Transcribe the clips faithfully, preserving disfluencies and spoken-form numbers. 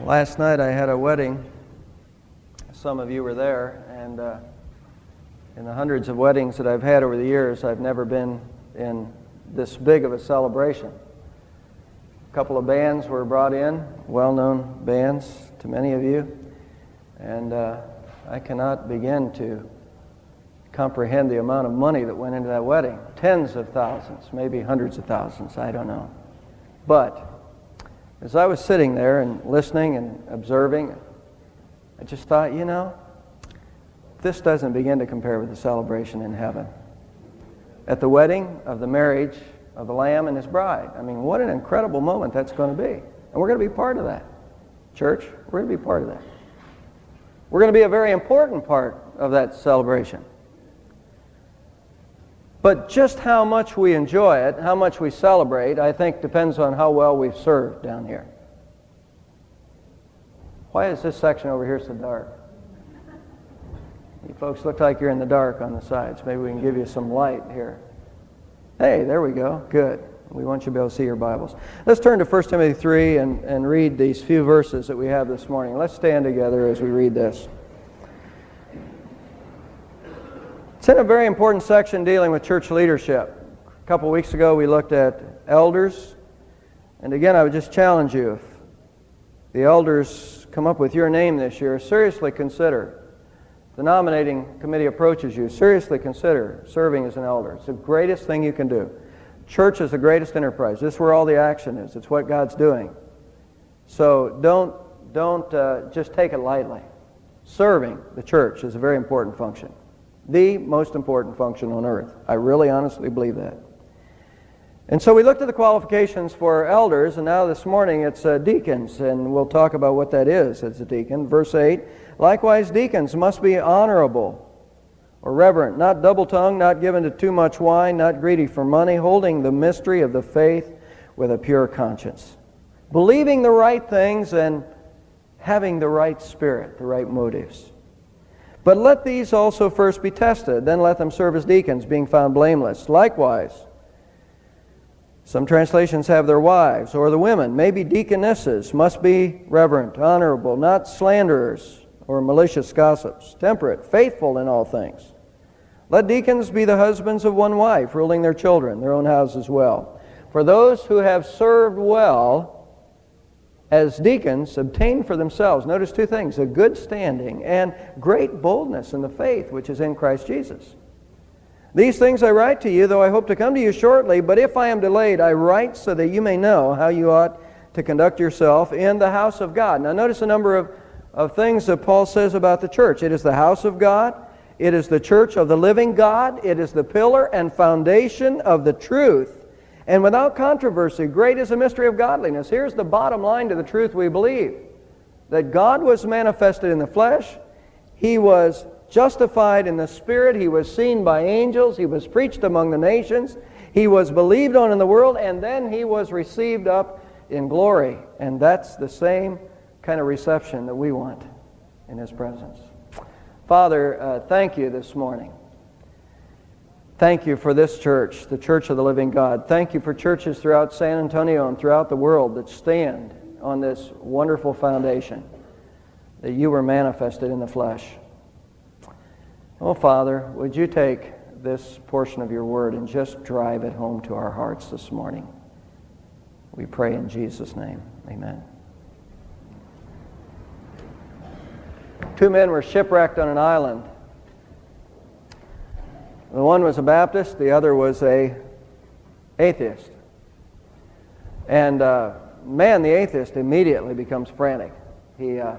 Last night I had a wedding. Some of you were there, and uh, in the hundreds of weddings that I've had over the years, I've never been in this big of a celebration. A couple of bands were brought in, well-known bands to many of you, and uh, I cannot begin to comprehend the amount of money that went into that wedding. Tens of thousands, maybe hundreds of thousands, I don't know. But as I was sitting there and listening and observing, I just thought, you know, this doesn't begin to compare with the celebration in heaven. At the wedding of the marriage of the Lamb and His bride. I mean, what an incredible moment that's going to be. And we're going to be part of that. Church, we're going to be part of that. We're going to be a very important part of that celebration. But just how much we enjoy it, how much we celebrate, I think depends on how well we've served down here. Why is this section over here so dark? You folks look like you're in the dark on the sides. Maybe we can give you some light here. Hey, there we go. Good. We want you to be able to see your Bibles. Let's turn to First Timothy three and, and read these few verses that we have this morning. Let's stand together as we read this. It's in a very important section dealing with church leadership. A couple weeks ago we looked at elders. And again, I would just challenge you, if the elders come up with your name this year, seriously consider, the nominating committee approaches you, seriously consider serving as an elder. It's the greatest thing you can do. Church is the greatest enterprise. This is where all the action is. It's what God's doing. So don't, don't uh, just take it lightly. Serving the church is a very important function. The most important function on earth. I really honestly believe that. And so we looked at the qualifications for elders, and now this morning it's uh, deacons, and we'll talk about what that is as a deacon. Verse eight, likewise deacons must be honorable or reverent, not double-tongued, not given to too much wine, not greedy for money, holding the mystery of the faith with a pure conscience, believing the right things and having the right spirit, the right motives. But let these also first be tested, then let them serve as deacons, being found blameless. Likewise, some translations have their wives, or the women, maybe deaconesses, must be reverent, honorable, not slanderers or malicious gossips, temperate, faithful in all things. Let deacons be the husbands of one wife, ruling their children, their own house as well. For those who have served well as deacons obtain for themselves, notice two things, a good standing and great boldness in the faith which is in Christ Jesus. These things I write to you, though I hope to come to you shortly, but if I am delayed, I write so that you may know how you ought to conduct yourself in the house of God. Now notice a number of, of things that Paul says about the church. It is the house of God. It is the church of the living God. It is the pillar and foundation of the truth. And without controversy, great is the mystery of godliness. Here's the bottom line to the truth we believe. That God was manifested in the flesh. He was justified in the Spirit. He was seen by angels. He was preached among the nations. He was believed on in the world. And then He was received up in glory. And that's the same kind of reception that we want in His presence. Father, uh, thank you this morning. Thank you for this church, the Church of the Living God. Thank you for churches throughout San Antonio and throughout the world that stand on this wonderful foundation that you were manifested in the flesh. Oh, Father, would you take this portion of your word and just drive it home to our hearts this morning? We pray in Jesus' name. Amen. Two men were shipwrecked on an island. The one was a Baptist, the other was a atheist. And uh, man, the atheist immediately becomes frantic. He uh,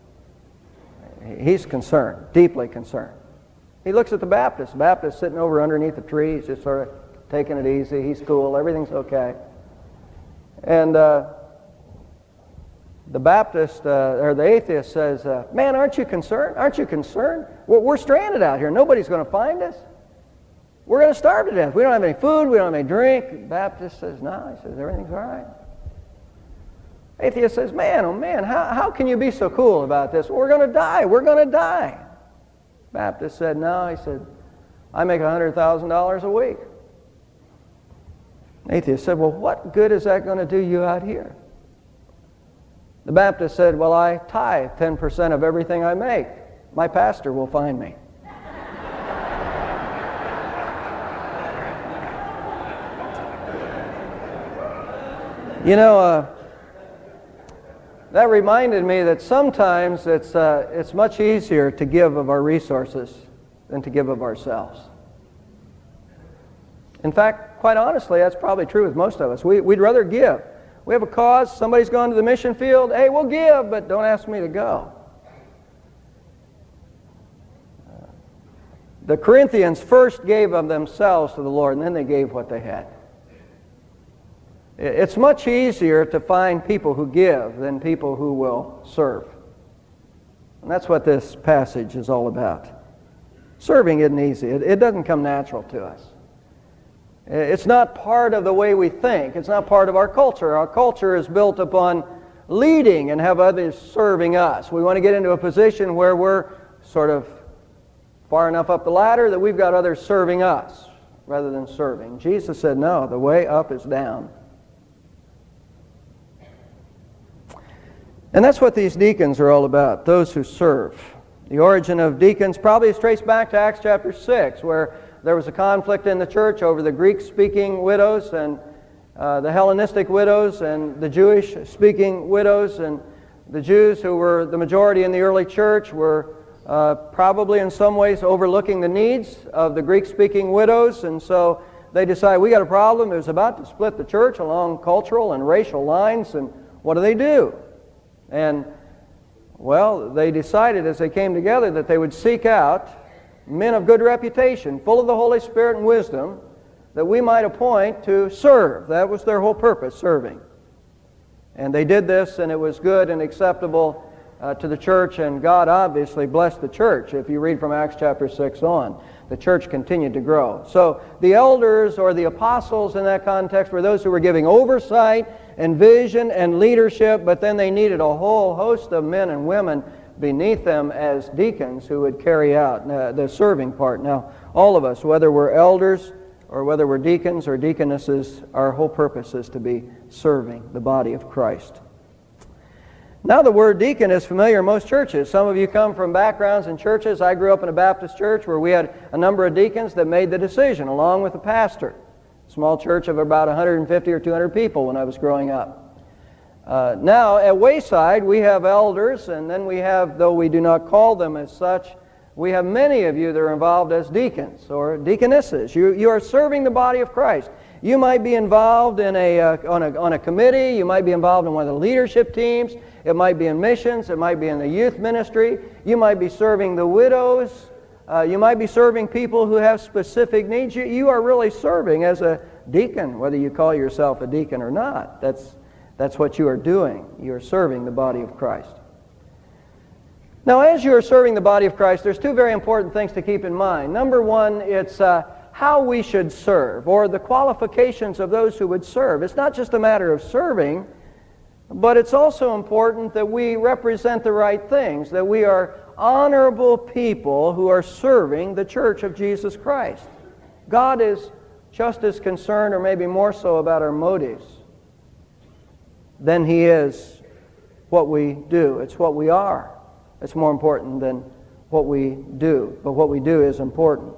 he's concerned, deeply concerned. He looks at the Baptist. The Baptist sitting over underneath the tree. He's just sort of taking it easy. He's cool. Everything's okay. And uh, the Baptist, uh, or the atheist says, uh, man, aren't you concerned? Aren't you concerned? We're, we're stranded out here. Nobody's going to find us. We're going to starve to death. We don't have any food. We don't have any drink. The Baptist says, no. He says, everything's all right. Atheist says, man, oh man, how, how can you be so cool about this? We're going to die. We're going to die. Baptist said, no. He said, I make one hundred thousand dollars a week. Atheist said, well, what good is that going to do you out here? The Baptist said, well, I tithe ten percent of everything I make. My pastor will find me. You know, uh, that reminded me that sometimes it's, uh, it's much easier to give of our resources than to give of ourselves. In fact, quite honestly, that's probably true with most of us. We, we'd rather give. We have a cause, somebody's gone to the mission field, hey, we'll give, but don't ask me to go. Uh, the Corinthians first gave of themselves to the Lord, and then they gave what they had. It's much easier to find people who give than people who will serve. And that's what this passage is all about. Serving isn't easy. It, it doesn't come natural to us. It's not part of the way we think. It's not part of our culture. Our culture is built upon leading and have others serving us. We want to get into a position where we're sort of far enough up the ladder that we've got others serving us rather than serving. Jesus said, no, the way up is down. And that's what these deacons are all about, those who serve. The origin of deacons probably is traced back to Acts chapter six, where there was a conflict in the church over the Greek-speaking widows and uh, the Hellenistic widows and the Jewish-speaking widows. And the Jews, who were the majority in the early church, were uh, probably in some ways overlooking the needs of the Greek-speaking widows. And so they decided, we got a problem. It was about to split the church along cultural and racial lines. And what do they do? And, well, they decided as they came together that they would seek out men of good reputation, full of the Holy Spirit and wisdom, that we might appoint to serve. That was their whole purpose, serving. And they did this, and it was good and acceptable uh, to the church, and God obviously blessed the church. If you read from Acts chapter six on, the church continued to grow. So the elders or the apostles in that context were those who were giving oversight and vision and leadership, but then they needed a whole host of men and women beneath them as deacons who would carry out uh, the serving part. Now, all of us, whether we're elders or whether we're deacons or deaconesses, our whole purpose is to be serving the body of Christ. Now, the word deacon is familiar in most churches. Some of you come from backgrounds in churches. I grew up in a Baptist church where we had a number of deacons that made the decision along with the pastor. Small church of about one hundred fifty or two hundred people when I was growing up. Uh, now, at Wayside, we have elders, and then we have, though we do not call them as such, we have many of you that are involved as deacons or deaconesses. You, you are serving the body of Christ. You might be involved in a, uh, on a, on a committee. You might be involved in one of the leadership teams. It might be in missions. It might be in the youth ministry. You might be serving the widows. Uh, you might be serving people who have specific needs. You, you are really serving as a deacon, whether you call yourself a deacon or not. That's That's what you are doing. You are serving the body of Christ. Now, as you are serving the body of Christ, there's two very important things to keep in mind. Number one, it's uh, how we should serve, or the qualifications of those who would serve. It's not just a matter of serving, but it's also important that we represent the right things, that we are honorable people who are serving the church of Jesus Christ. God is just as concerned, or maybe more so, about our motives than He is what we do. It's what we are. It's more important than what we do. But what we do is important.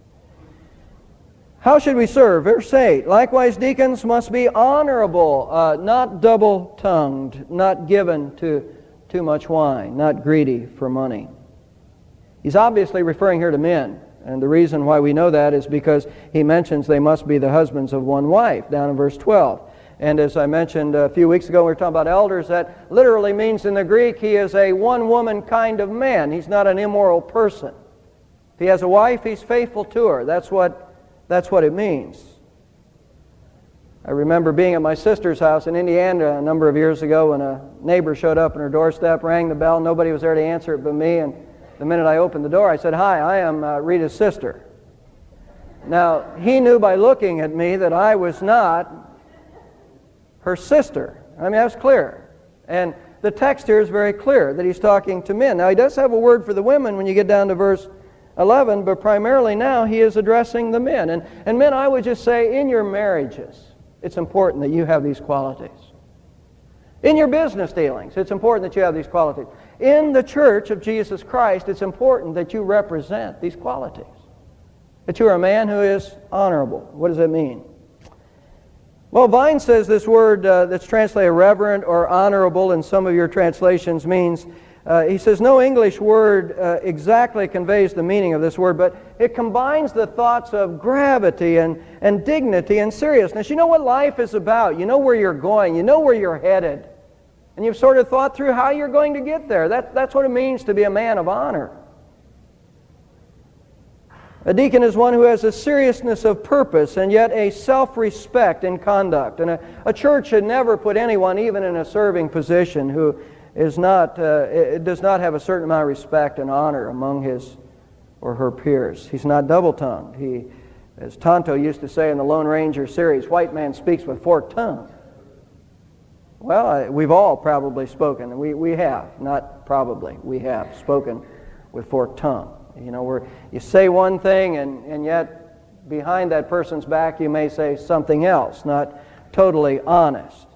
How should we serve? Verse eight, likewise deacons must be honorable, uh, not double-tongued, not given to too much wine, not greedy for money. He's obviously referring here to men. And the reason why we know that is because he mentions they must be the husbands of one wife, down in verse twelve. And as I mentioned a few weeks ago, we were talking about elders, that literally means in the Greek he is a one-woman kind of man. He's not an immoral person. If he has a wife, he's faithful to her. That's what, that's what it means. I remember being at my sister's house in Indiana a number of years ago when a neighbor showed up on her doorstep, rang the bell. Nobody was there to answer it but me. And the minute I opened the door, I said, "Hi, I am uh, Rita's sister." Now, he knew by looking at me that I was not her sister. I mean, that's clear. And the text here is very clear that he's talking to men. Now, he does have a word for the women when you get down to verse eleven, but primarily now he is addressing the men. And, and men, I would just say, in your marriages, it's important that you have these qualities. In your business dealings, it's important that you have these qualities. In the church of Jesus Christ, it's important that you represent these qualities. That you are a man who is honorable. What does that mean? Well, Vine says this word uh, that's translated reverent or honorable in some of your translations means, uh, he says no English word uh, exactly conveys the meaning of this word, but it combines the thoughts of gravity and, and dignity and seriousness. You know what life is about. You know where you're going. You know where you're headed. And you've sort of thought through how you're going to get there. That, that's what it means to be a man of honor. A deacon is one who has a seriousness of purpose and yet a self-respect in conduct. And a, a church should never put anyone, even in a serving position, who is not, uh, it does not have a certain amount of respect and honor among his or her peers. He's not double-tongued. He, as Tonto used to say in the Lone Ranger series, white man speaks with forked tongue. Well, I, we've all probably spoken. We, we have, not probably. We have spoken with forked tongue. You know, where you say one thing and, and yet behind that person's back you may say something else, not totally honest.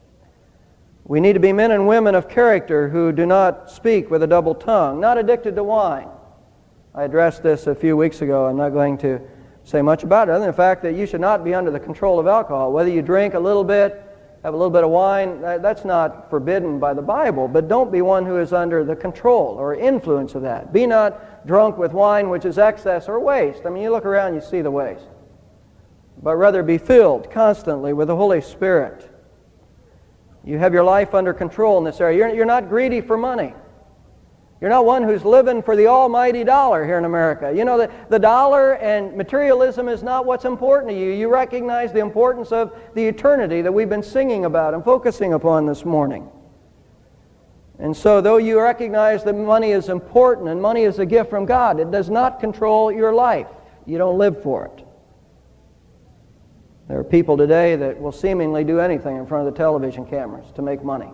We need to be men and women of character who do not speak with a double tongue, not addicted to wine. I addressed this a few weeks ago. I'm not going to say much about it, other than the fact that you should not be under the control of alcohol. Whether you drink a little bit, have a little bit of wine, that's not forbidden by the Bible, but don't be one who is under the control or influence of that. Be not drunk with wine which is excess or waste. I mean, you look around, you see the waste. But rather be filled constantly with the Holy Spirit. You have your life under control in this area. You're, you're not greedy for money. You're not one who's living for the almighty dollar here in America. You know, the, the dollar and materialism is not what's important to you. You recognize the importance of the eternity that we've been singing about and focusing upon this morning. And so though you recognize that money is important and money is a gift from God, it does not control your life. You don't live for it. There are people today that will seemingly do anything in front of the television cameras to make money.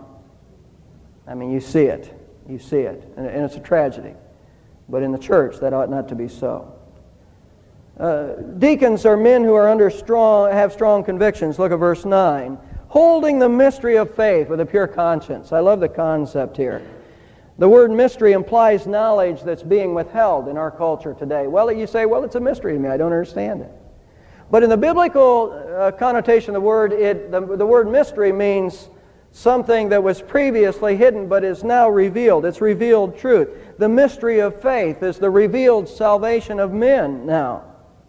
I mean, you see it. You see it, and it's a tragedy. But in the church, that ought not to be so. Uh, deacons are men who are under strong, have strong convictions. Look at verse nine. Holding the mystery of faith with a pure conscience. I love the concept here. The word mystery implies knowledge that's being withheld in our culture today. Well, you say, well, it's a mystery to me. I don't understand it. But in the biblical uh, connotation of the word, it, the, the word mystery means something that was previously hidden but is now revealed. It's revealed truth. The mystery of faith is the revealed salvation of men now.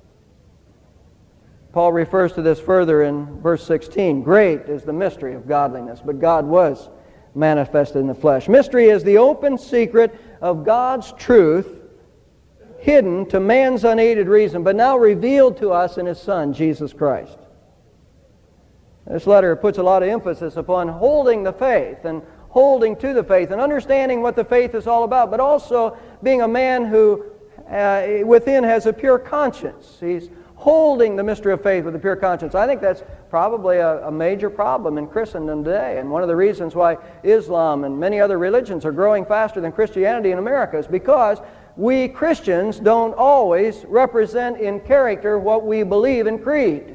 Paul refers to this further in verse sixteen. Great is the mystery of godliness, but God was manifested in the flesh. Mystery is the open secret of God's truth, hidden to man's unaided reason, but now revealed to us in His Son, Jesus Christ. This letter puts a lot of emphasis upon holding the faith and holding to the faith and understanding what the faith is all about, but also being a man who uh, within has a pure conscience. He's holding the mystery of faith with a pure conscience. I think that's probably a, a major problem in Christendom today, and one of the reasons why Islam and many other religions are growing faster than Christianity in America is because we Christians don't always represent in character what we believe in creed.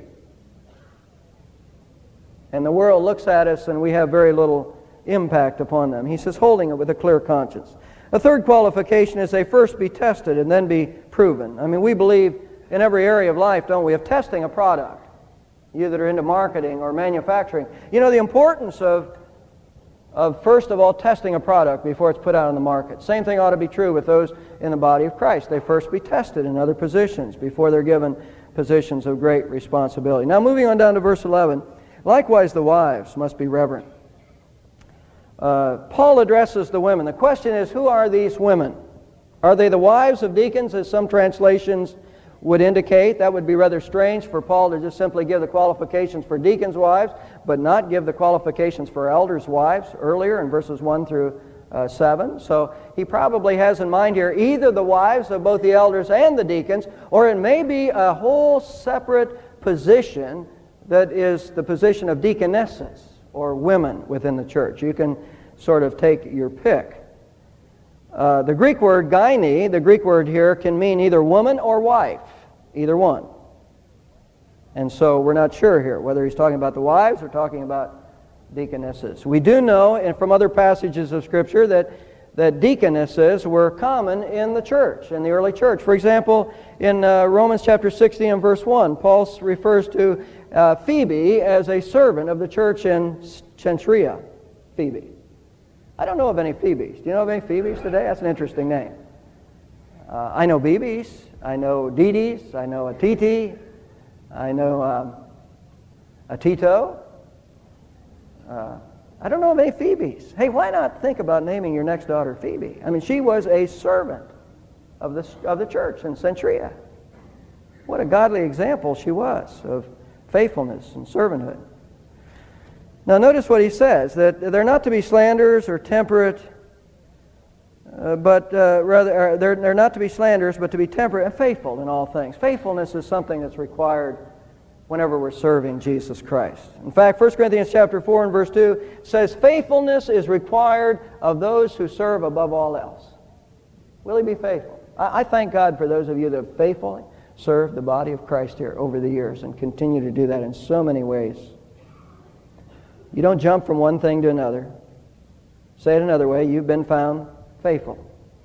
And the world looks at us and we have very little impact upon them. He says, holding it with a clear conscience. A third qualification is they first be tested and then be proven. I mean, we believe in every area of life, don't we, of testing a product. You that are into marketing or manufacturing. You know the importance of, of first of all, testing a product before it's put out on the market. Same thing ought to be true with those in the body of Christ. They first be tested in other positions before they're given positions of great responsibility. Now, moving on down to verse eleven. Likewise, the wives must be reverent. Uh, Paul addresses the women. The question is, who are these women? Are they the wives of deacons, as some translations would indicate? That would be rather strange for Paul to just simply give the qualifications for deacons' wives, but not give the qualifications for elders' wives earlier in verses one through uh, seven. So he probably has in mind here either the wives of both the elders and the deacons, or it may be a whole separate position that is the position of deaconesses or women within the church. You can sort of take your pick. Uh, the Greek word gyne, the Greek word here, can mean either woman or wife, either one. And so we're not sure here whether he's talking about the wives or talking about deaconesses. We do know, and from other passages of Scripture, that, that deaconesses were common in the church, in the early church. For example, in uh, Romans chapter sixteen and verse one, Paul refers to uh, Phoebe as a servant of the church in Cenchrea. Phoebe. I don't know of any Phoebes. Do you know of any Phoebes today? That's an interesting name. Uh, I know Bebes. I know Dee-Dees. I know a Titi. I know um, a Tito. Uh, I don't know of any Phoebes. Hey, why not think about naming your next daughter Phoebe? I mean, she was a servant of the, of the church in Cenchrea. What a godly example she was of faithfulness and servanthood. Now notice what he says, that they're not to be slanderers or temperate, uh, but uh, rather, they're, they're not to be slanderers, but to be temperate and faithful in all things. Faithfulness is something that's required whenever we're serving Jesus Christ. In fact, First Corinthians chapter four and verse two says, faithfulness is required of those who serve above all else. Will he be faithful? I, I thank God for those of you that have faithfully served the body of Christ here over the years and continue to do that in so many ways. You don't jump from one thing to another. Say it another way, you've been found faithful.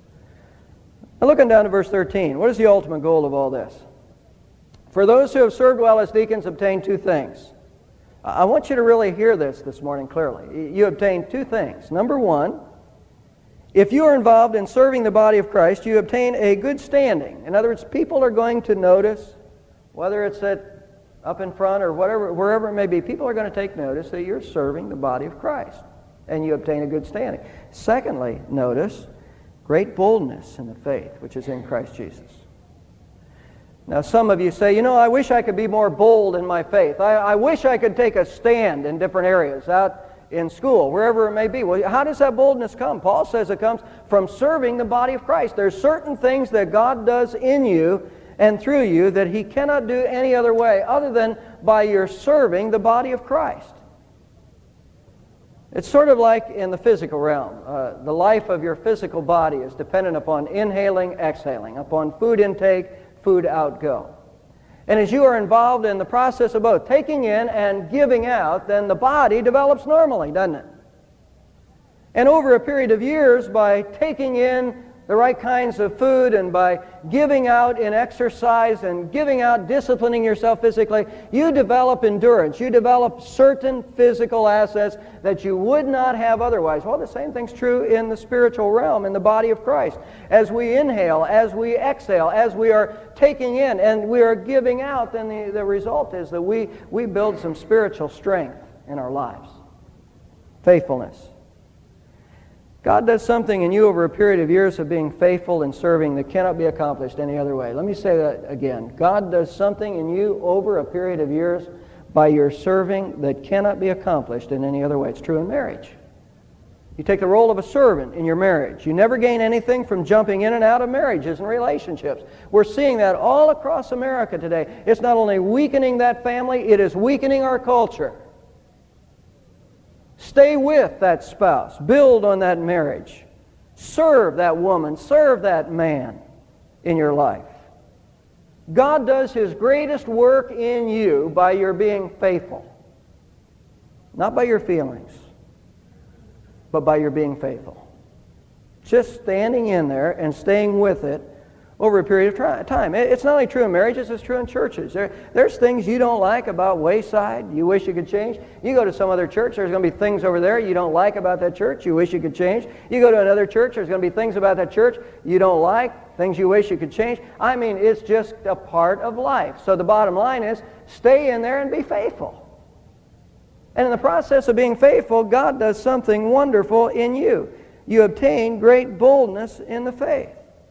Now looking down to verse thirteen, what is the ultimate goal of all this? For those who have served well as deacons obtain two things. I want you to really hear this this morning clearly. You obtain two things. Number one, if you are involved in serving the body of Christ, you obtain a good standing. In other words, people are going to notice, whether it's at up in front or whatever, wherever it may be, people are going to take notice that you're serving the body of Christ, and you obtain a good standing. Secondly, notice great boldness in the faith which is in Christ Jesus. Now, some of you say, you know, I wish I could be more bold in my faith. I, I wish I could take a stand in different areas, out in school, wherever it may be. Well, how does that boldness come? Paul says it comes from serving the body of Christ. There's certain things that God does in you and through you that he cannot do any other way other than by your serving the body of Christ. It's sort of like in the physical realm. Uh, the life of your physical body is dependent upon inhaling, exhaling, upon food intake, food outgo. And as you are involved in the process of both taking in and giving out, then the body develops normally, doesn't it? And over a period of years, by taking in the right kinds of food and by giving out in exercise and giving out, disciplining yourself physically, you develop endurance. You develop certain physical assets that you would not have otherwise. Well, the same thing's true in the spiritual realm, in the body of Christ. As we inhale, as we exhale, as we are taking in and we are giving out, then the, the result is that we, we build some spiritual strength in our lives. Faithfulness. God does something in you over a period of years of being faithful and serving that cannot be accomplished any other way. Let me say that again. God does something in you over a period of years by your serving that cannot be accomplished in any other way. It's true in marriage. You take the role of a servant in your marriage. You never gain anything from jumping in and out of marriages and relationships. We're seeing that all across America today. It's not only weakening that family, it is weakening our culture. Stay with that spouse. Build on that marriage. Serve that woman. Serve that man in your life. God does His greatest work in you by your being faithful. Not by your feelings, but by your being faithful. Just standing in there and staying with it over a period of time. It's not only true in marriages, it's true in churches. There, there's things you don't like about Wayside you wish you could change. You go to some other church, there's going to be things over there you don't like about that church you wish you could change. You go to another church, there's going to be things about that church you don't like, things you wish you could change. I mean, it's just a part of life. So the bottom line is, stay in there and be faithful. And in the process of being faithful, God does something wonderful in you. You obtain great boldness in the faith.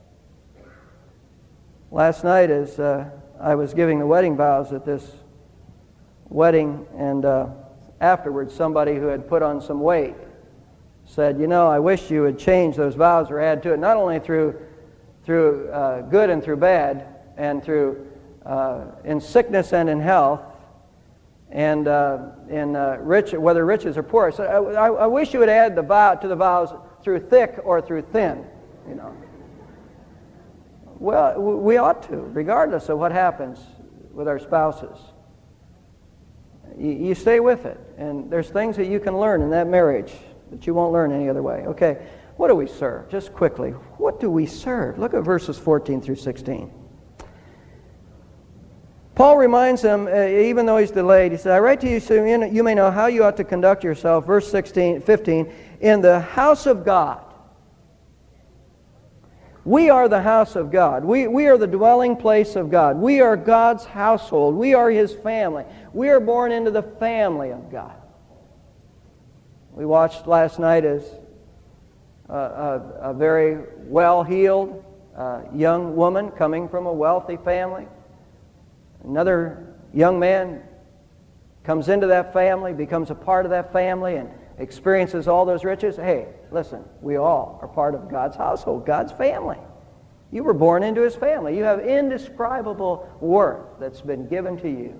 Last night, as uh, I was giving the wedding vows at this wedding, and uh, afterwards somebody who had put on some weight said, you know, I wish you would change those vows or add to it, not only through through uh, good and through bad, and through uh, in sickness and in health, and uh, in uh, rich, whether riches or poor. So I, I wish you would add the vow to the vows through thick or through thin, you know. Well, we ought to, regardless of what happens with our spouses. you, you stay with it. And there's things that you can learn in that marriage that you won't learn any other way. Okay, what do we serve? Just quickly, what do we serve? Look at verses fourteen through sixteen. Paul reminds them, uh, even though he's delayed, he said, I write to you so you may know how you ought to conduct yourself, verse sixteen, fifteen, in the house of God. We are the house of God. We, we are the dwelling place of God. We are God's household. We are His family. We are born into the family of God. We watched last night as a, a, a very well-heeled uh, young woman coming from a wealthy family. Another young man comes into that family, becomes a part of that family, and experiences all those riches. Hey, listen, we all are part of God's household, God's family. You were born into His family. You have indescribable worth that's been given to you.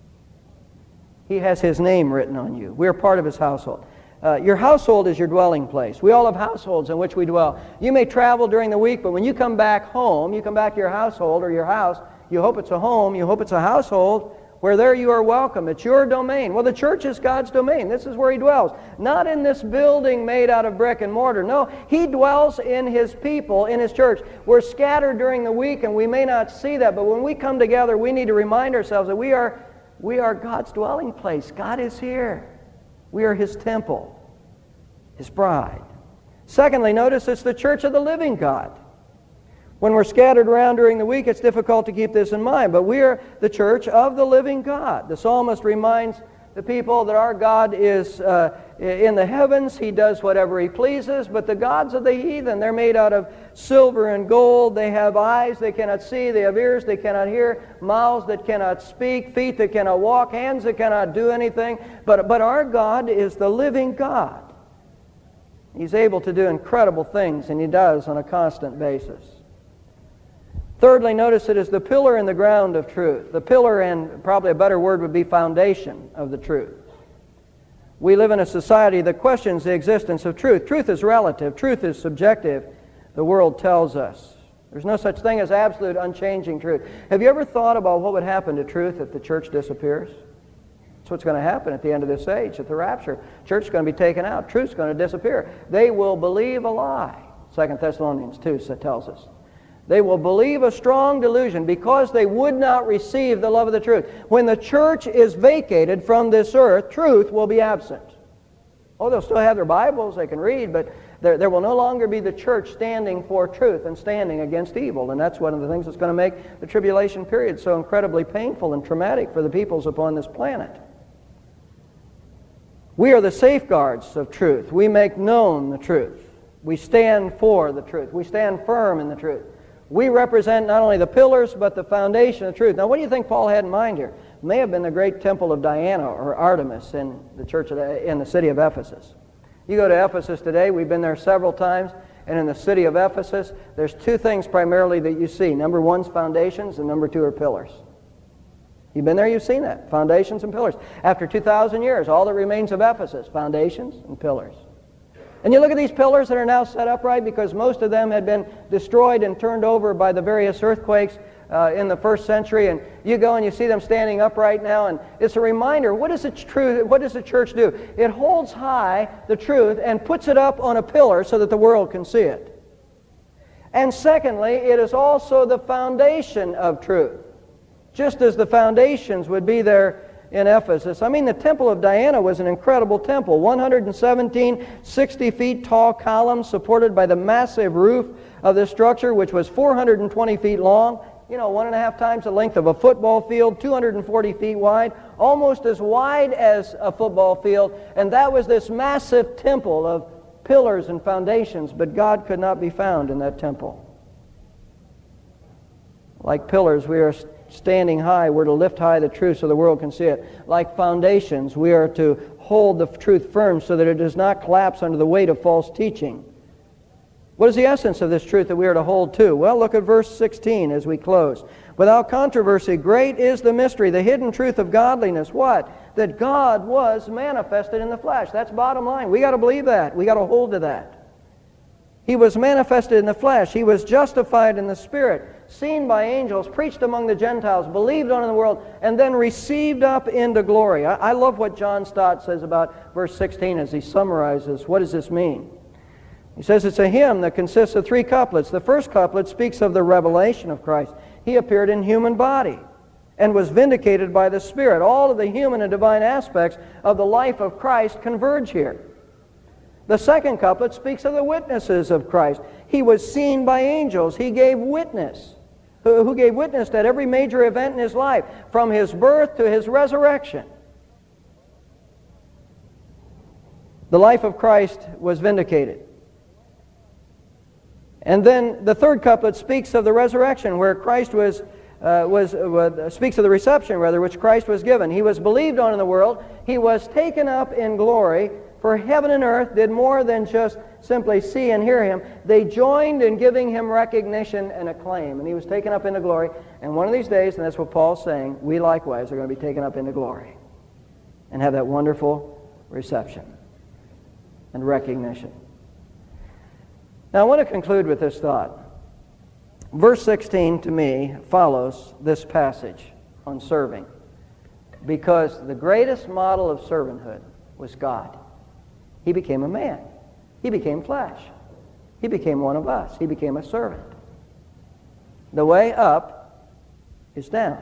He has His name written on you. We're part of His household. Uh, your household is your dwelling place. We all have households in which we dwell. You may travel during the week, but when you come back home, you come back to your household or your house, you hope it's a home, you hope it's a household, where there you are welcome. It's your domain. Well, the church is God's domain. This is where He dwells. Not in this building made out of brick and mortar. No, He dwells in His people, in His church. We're scattered during the week, and we may not see that, but when we come together, we need to remind ourselves that we are, we are God's dwelling place. God is here. We are His temple, His bride. Secondly, notice it's the church of the living God. When we're scattered around during the week, it's difficult to keep this in mind, but we are the church of the living God. The psalmist reminds the people that our God is uh, in the heavens. He does whatever He pleases, but the gods of the heathen, they're made out of silver and gold. They have eyes they cannot see. They have ears they cannot hear, mouths that cannot speak, feet that cannot walk, hands that cannot do anything. But, but our God is the living God. He's able to do incredible things, and He does on a constant basis. Thirdly, notice it is the pillar and the ground of truth. The pillar, and probably a better word would be foundation of the truth. We live in a society that questions the existence of truth. Truth is relative. Truth is subjective, the world tells us. There's no such thing as absolute, unchanging truth. Have you ever thought about what would happen to truth if the church disappears? That's what's going to happen at the end of this age, at the rapture. Church is going to be taken out. Truth's going to disappear. They will believe a lie. Second Thessalonians two tells us. They will believe a strong delusion because they would not receive the love of the truth. When the church is vacated from this earth, truth will be absent. Oh, they'll still have their Bibles, they can read, but there, there will no longer be the church standing for truth and standing against evil. And that's one of the things that's going to make the tribulation period so incredibly painful and traumatic for the peoples upon this planet. We are the safeguards of truth. We make known the truth. We stand for the truth. We stand firm in the truth. We represent not only the pillars, but the foundation of truth. Now, what do you think Paul had in mind here? It may have been the great temple of Diana or Artemis in the church of the, in the city of Ephesus. You go to Ephesus today, we've been there several times, and in the city of Ephesus, there's two things primarily that you see. Number one's foundations, and number two are pillars. You've been there, you've seen that. Foundations and pillars. After two thousand years, all that remains of Ephesus, foundations and pillars. And you look at these pillars that are now set upright because most of them had been destroyed and turned over by the various earthquakes uh, in the first century. And you go and you see them standing upright now, and it's a reminder, what does the truth, what does the church do? It holds high the truth and puts it up on a pillar so that the world can see it. And secondly, it is also the foundation of truth. Just as the foundations would be there in Ephesus. I mean, the Temple of Diana was an incredible temple. one hundred seventeen sixty feet tall columns supported by the massive roof of this structure, which was four hundred twenty feet long, you know, one and a half times the length of a football field, two hundred forty feet wide, almost as wide as a football field. And that was this massive temple of pillars and foundations, but God could not be found in that temple. Like pillars, we are standing high. We're to lift high the truth so the world can see it. Like foundations, we are to hold the truth firm so that it does not collapse under the weight of false teaching. What is the essence of this truth that we are to hold to? Well, look at verse sixteen as we close. Without controversy, great is the mystery, the hidden truth of godliness. What? That God was manifested in the flesh. That's bottom line. We got to believe that. We got to hold to that. He was manifested in the flesh. He was justified in the Spirit, seen by angels, preached among the Gentiles, believed on in the world, and then received up into glory. I, I love what John Stott says about verse sixteen as he summarizes. What does this mean? He says it's a hymn that consists of three couplets. The first couplet speaks of the revelation of Christ. He appeared in human body and was vindicated by the Spirit. All of the human and divine aspects of the life of Christ converge here. The second couplet speaks of the witnesses of Christ. He was seen by angels. He gave witness, who, who gave witness at every major event in his life, from his birth to his resurrection. The life of Christ was vindicated. And then the third couplet speaks of the resurrection, where Christ was, uh, was uh, speaks of the reception, rather, which Christ was given. He was believed on in the world. He was taken up in glory. For heaven and earth did more than just simply see and hear him. They joined in giving him recognition and acclaim. And he was taken up into glory. And one of these days, and that's what Paul's saying, we likewise are going to be taken up into glory and have that wonderful reception and recognition. Now I want to conclude with this thought. Verse sixteen to me follows this passage on serving, because the greatest model of servanthood was God. He became a man. He became flesh. He became one of us. He became a servant. The way up is down.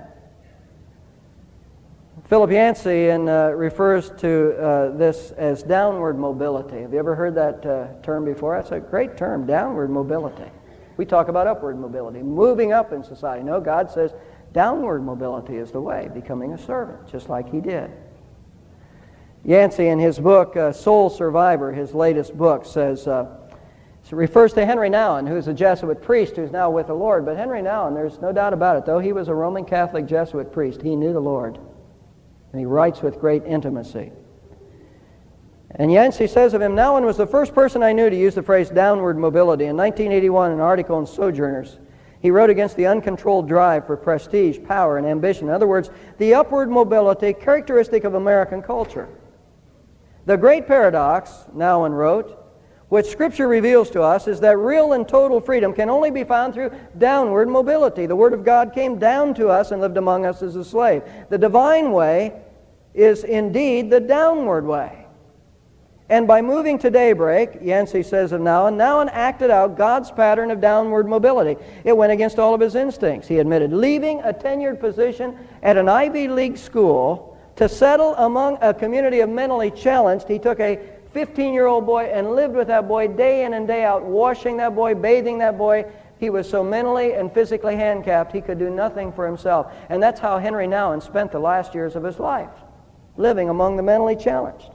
Philip Yancey and, uh, refers to uh, this as downward mobility. Have you ever heard that uh, term before? That's a great term, downward mobility. We talk about upward mobility, moving up in society. No, God says downward mobility is the way, becoming a servant, just like he did. Yancey, in his book, uh, Soul Survivor, his latest book, says, uh, so refers to Henry Nouwen, who's a Jesuit priest who's now with the Lord. But Henry Nouwen, there's no doubt about it, though he was a Roman Catholic Jesuit priest, he knew the Lord. And he writes with great intimacy. And Yancey says of him, Nouwen was the first person I knew to use the phrase downward mobility. In nineteen eighty-one, an article in Sojourners, he wrote against the uncontrolled drive for prestige, power, and ambition. In other words, the upward mobility characteristic of American culture. The great paradox, Nouwen wrote, which Scripture reveals to us, is that real and total freedom can only be found through downward mobility. The Word of God came down to us and lived among us as a slave. The divine way is indeed the downward way. And by moving to daybreak, Yancey says of Nouwen, Nouwen acted out God's pattern of downward mobility. It went against all of his instincts, he admitted. Leaving a tenured position at an Ivy League school to settle among a community of mentally challenged, he took a fifteen-year-old boy and lived with that boy day in and day out, washing that boy, bathing that boy. He was so mentally and physically handicapped he could do nothing for himself. And that's how Henry Nouwen spent the last years of his life, living among the mentally challenged.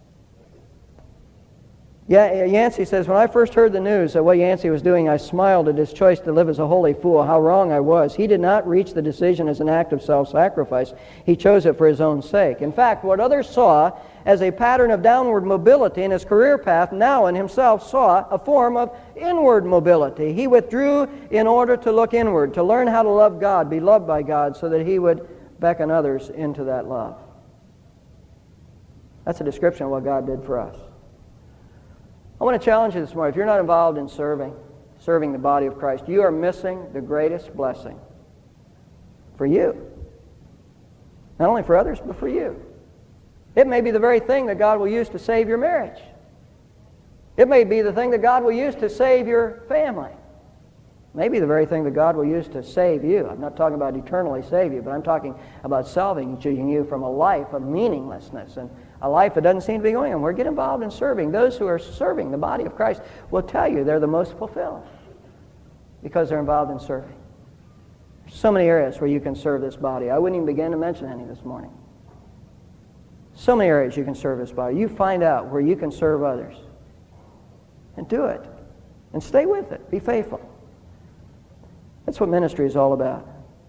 Yeah, Yancey says, when I first heard the news of what Yancey was doing, I smiled at his choice to live as a holy fool. How wrong I was. He did not reach the decision as an act of self-sacrifice. He chose it for his own sake. In fact, what others saw as a pattern of downward mobility in his career path, Nouwen himself saw a form of inward mobility. He withdrew in order to look inward, to learn how to love God, be loved by God, so that he would beckon others into that love. That's a description of what God did for us. I want to challenge you this morning. If you're not involved in serving, serving the body of Christ, you are missing the greatest blessing for you. Not only for others, but for you. It may be the very thing that God will use to save your marriage. It may be the thing that God will use to save your family. Maybe the very thing that God will use to save you. I'm not talking about eternally save you, but I'm talking about salvaging you from a life of meaninglessness and a life that doesn't seem to be going on. We're get involved in serving. Those who are serving the body of Christ will tell you they're the most fulfilled because they're involved in serving. There's so many areas where you can serve this body. I wouldn't even begin to mention any this morning. So many areas you can serve this body. You find out where you can serve others and do it and stay with it. Be faithful. That's what ministry is all about.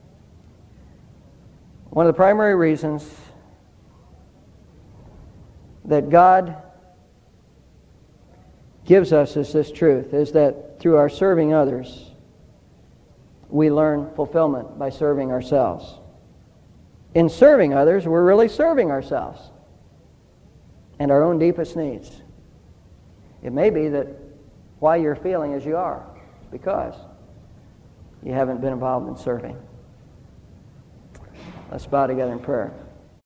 One of the primary reasons that God gives us is this truth, is that through our serving others, we learn fulfillment by serving ourselves. In serving others, we're really serving ourselves and our own deepest needs. It may be that why you're feeling as you are. Because you haven't been involved in serving. Let's bow together in prayer.